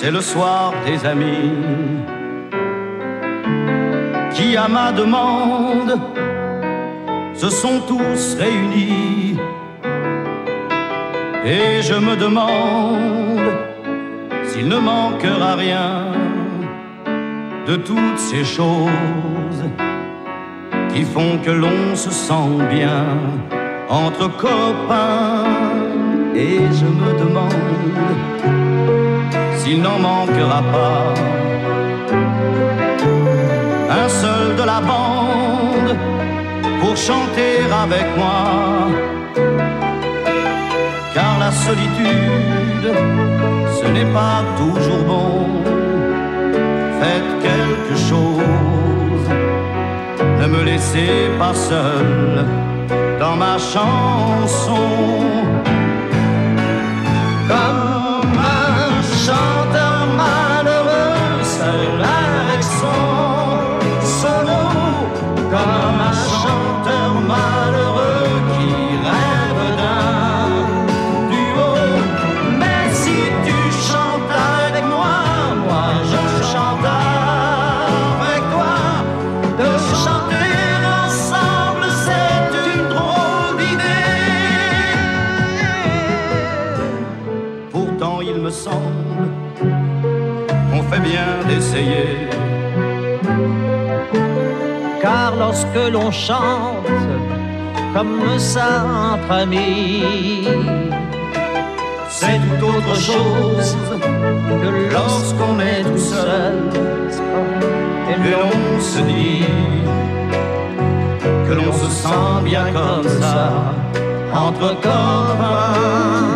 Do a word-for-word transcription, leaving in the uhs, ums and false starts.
c'est le soir des amis qui, à ma demande, se sont tous réunis. Et je me demande s'il ne manquera rien de toutes ces choses qui font que l'on se sent bien entre copains. Et je me demande s'il n'en manquera pas un seul de la bande pour chanter avec moi. Car la solitude, ce n'est pas toujours bon. Faites quelque chose, ne me laissez pas seul dans ma chanson. Comme un chanteur malheureux, seul avec son solo. Comme un chanteur malheureux qui rêve d'un duo. Mais si tu chantes avec moi, moi je chante avec toi. De chanter ensemble, c'est une drôle d'idée. Pourtant il me semble qu'on fait bien d'essayer. Car lorsque l'on chante comme ça entre amis, c'est tout autre chose que lorsqu'on est tout seul et l'on se dit que l'on se sent bien comme ça entre copains.